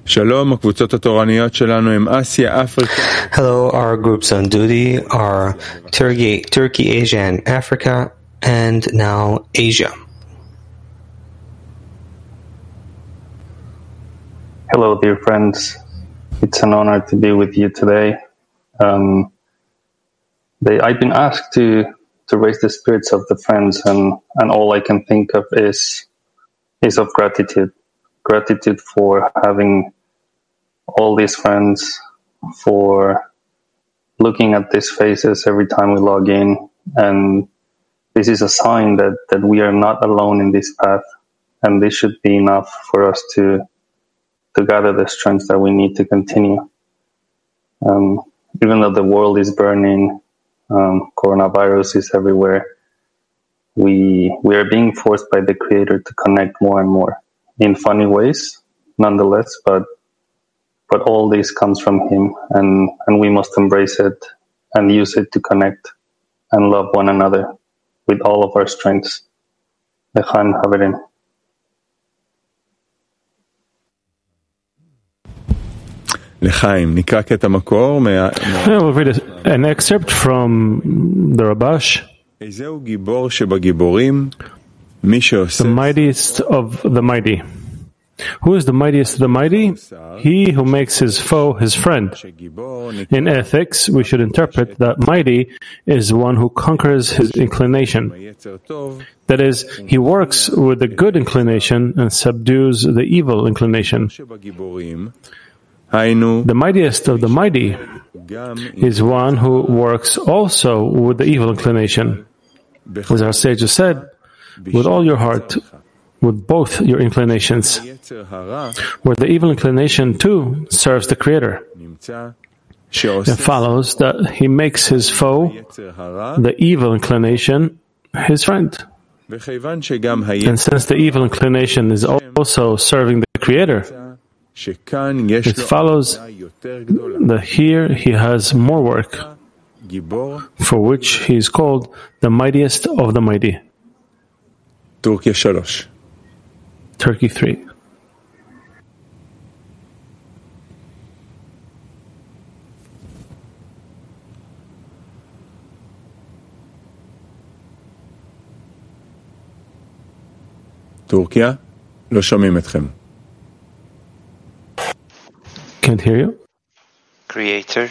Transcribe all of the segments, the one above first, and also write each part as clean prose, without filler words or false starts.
שלום, הקבוצות התורניות שלנו הם אסיה, אפריקה. Hello, our groups on duty are Turkey, Asia, and Africa, and now Asia. Hello, dear friends. It's an honor to be with you today. I've been asked to raise the spirits of the friends, and all I can think of is of gratitude. Gratitude for having all these friends, for looking at these faces every time we log in. And this is a sign that we are not alone in this path. And this should be enough for us to gather the strength that we need to continue. Even though the world is burning, coronavirus is everywhere, we are being forced by the Creator to connect more and more in funny ways, nonetheless, but all this comes from Him, and we must embrace it and use it to connect and love one another with all of our strengths. L'chaim Haverim. לחיים, נקרא קטע מקור We'll read an excerpt from the Rabash. איזהו גיבור שבגיבורים, מי שעושה... The mightiest of the mighty. Who is the mightiest of the mighty? He who makes his foe his friend. In ethics, we should interpret that mighty is one who conquers his inclination. That is, he works with the good inclination and subdues the evil inclination. The mightiest of the mighty is one who works also with the evil inclination. As our sages said, with all your heart, with both your inclinations, where the evil inclination too serves the Creator. It follows that he makes his foe, the evil inclination, his friend. And since the evil inclination is also serving the Creator, it follows that here he has more work, for which he is called the mightiest of the mighty. Turkey 3. טורקיה, לא שומעים אתכם. Can't hear you. Creator,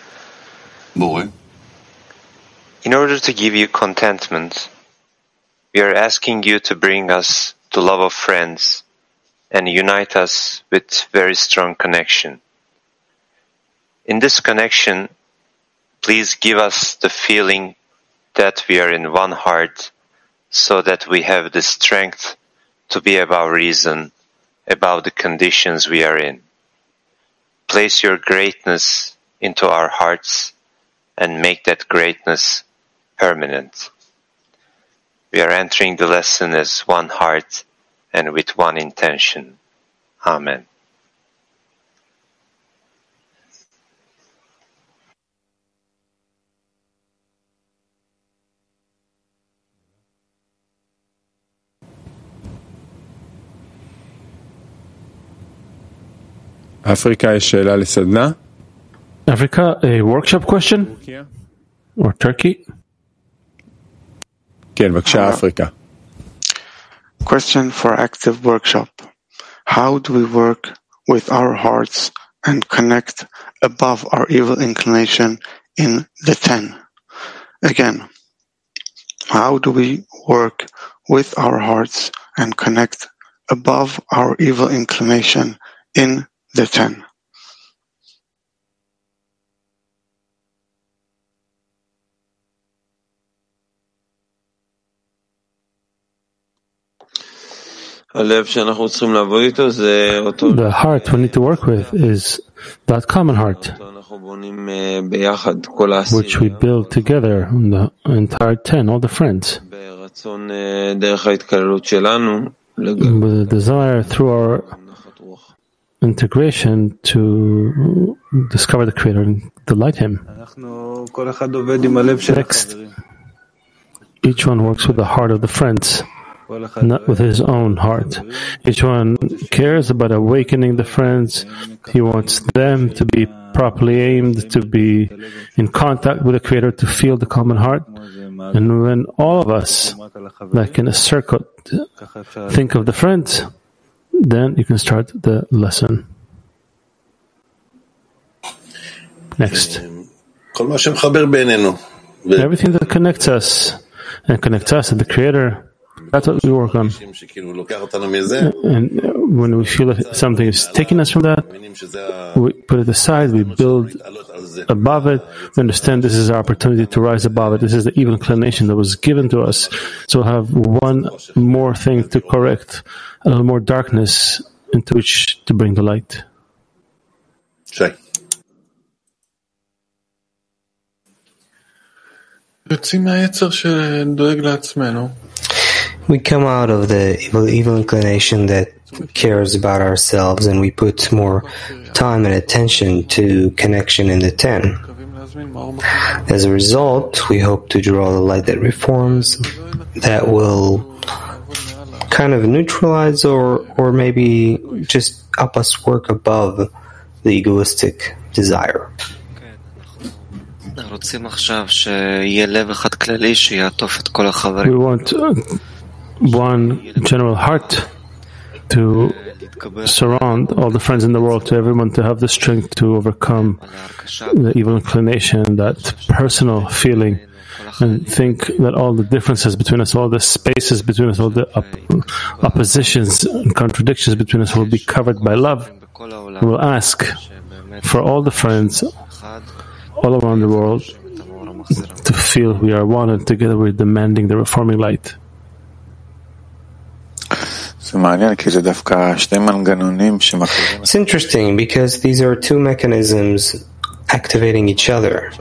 in order to give you contentment, we are asking you to bring us the love of friends and unite us with very strong connection. In this connection, please give us the feeling that we are in one heart, so that we have the strength to be above reason, above the conditions we are in. Place your greatness into our hearts and make that greatness permanent. We are entering the lesson as one heart and with one intention. Amen. אפריקה, יש שאלה לסדנה? Africa, a workshop question? Or Turkey? כן, בבקשה, אפריקה. Question for active workshop. How do we work with our hearts and connect above our evil inclination in the 10? Again, how do we work with our hearts and connect above our evil inclination in the 10? The heart we need to work with is that common heart, which we build together, the entire 10, all the friends, with a desire through our integration to discover the Creator and delight Him. Next, each one works with the heart of the friends, not with his own heart. Each one cares about awakening the friends. He wants them to be properly aimed, to be in contact with the Creator, to feel the common heart. And when all of us, like in a circle, think of the friends, then you can start the lesson. Next. Everything that connects us and connects us and the Creator, that's what we work on. And when we feel that something is taking us from that, we put it aside, we build above it, we understand this is our opportunity to rise above it. This is the evil inclination that was given to us. So we'll have one more thing to correct, a little more darkness into which to bring the light. Shai. We come out of the evil inclination that cares about ourselves, and we put more time and attention to connection in the 10. As a result, we hope to draw the light that reforms, that will kind of neutralize or maybe just help us work above the egoistic desire. We want one general heart to surround all the friends in the world, to everyone to have the strength to overcome the evil inclination, that personal feeling, and think that all the differences between us, all the spaces between us, all the oppositions and contradictions between us will be covered by love. We will ask for all the friends all around the world to feel we are one, and together we're demanding the reforming light. It's interesting because these are two mechanisms activating each other.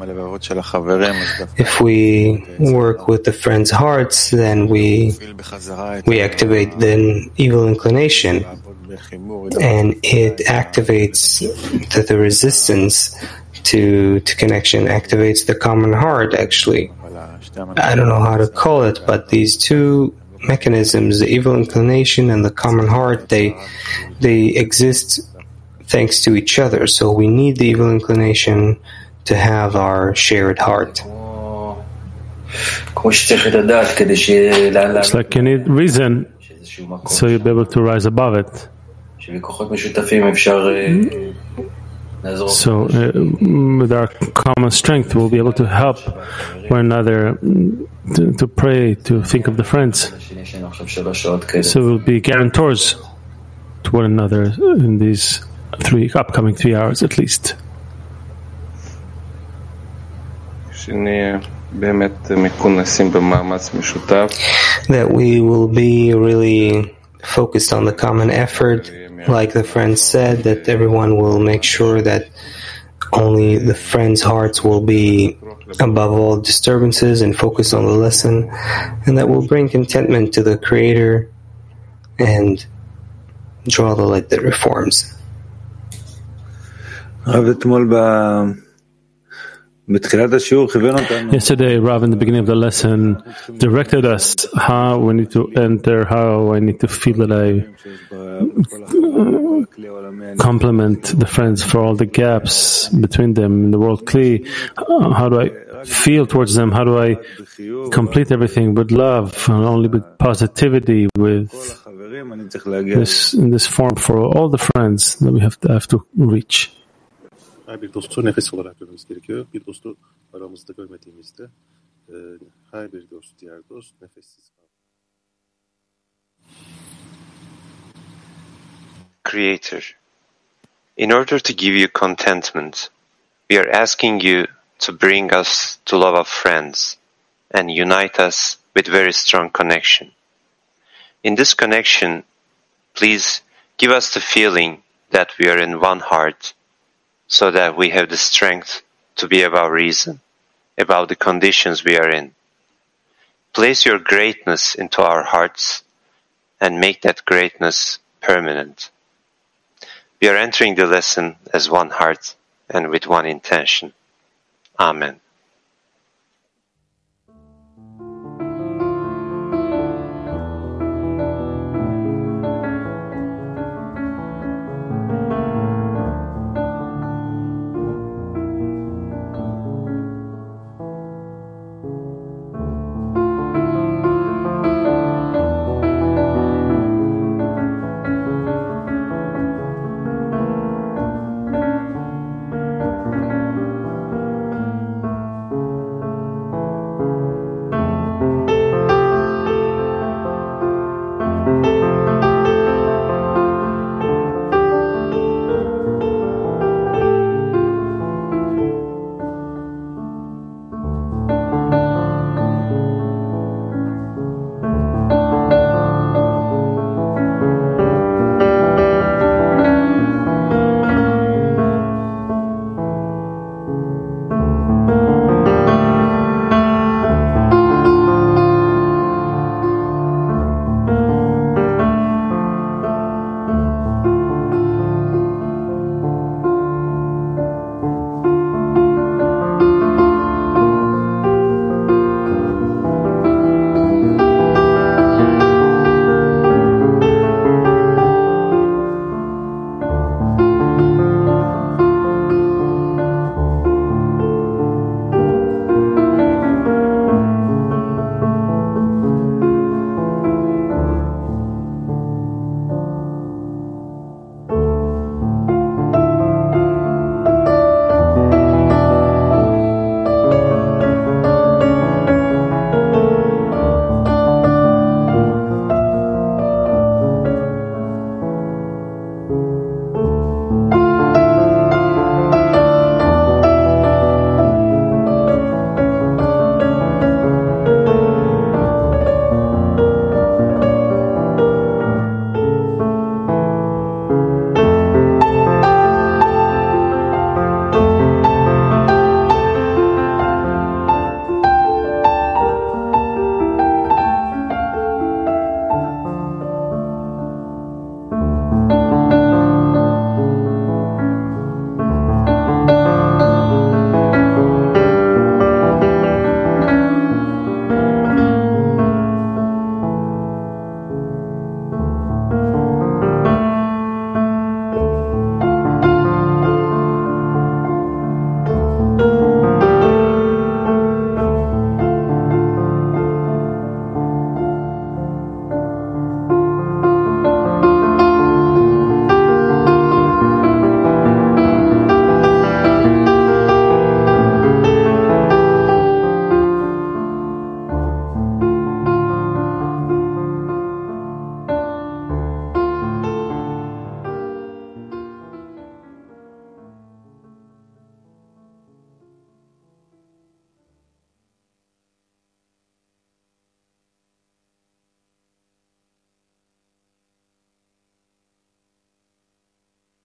If we work with the friends' hearts, then we activate the evil inclination, and it activates the resistance to connection, activates the common heart, actually. I don't know how to call it, but these two mechanisms, the evil inclination and the common heart, they exist thanks to each other. So we need the evil inclination to have our shared heart. It's like you need reason, so you'll be able to rise above it. So with our common strength, we'll be able to help one another, to pray, to think of the friends. So we'll be guarantors to one another in these upcoming 3 hours at least. That we will be really focused on the common effort, like the friends said, that everyone will make sure that only the friends' hearts will be above all disturbances and focus on the lesson, and that will bring contentment to the Creator and draw the light that reforms. Yesterday, Rav, in the beginning of the lesson, directed us how we need to enter, how I need to feel that I complement the friends for all the gaps between them in the world Kli. How do I feel towards them? How do I complete everything with love, and only with positivity, with this in this form for all the friends that we have to reach? Bir dostu nefes olarak görmemiz gerekiyor. Bir dostu aramızda görmediğimizde her bir dost, diğer dost nefessiz kalır. Creator, in order to give you contentment, we are asking you to bring us to love of friends and unite us with very strong connection. In this connection, please give us the feeling that we are in one heart, so that we have the strength to be above reason, above the conditions we are in. Place your greatness into our hearts and make that greatness permanent. We are entering the lesson as one heart and with one intention. Amen.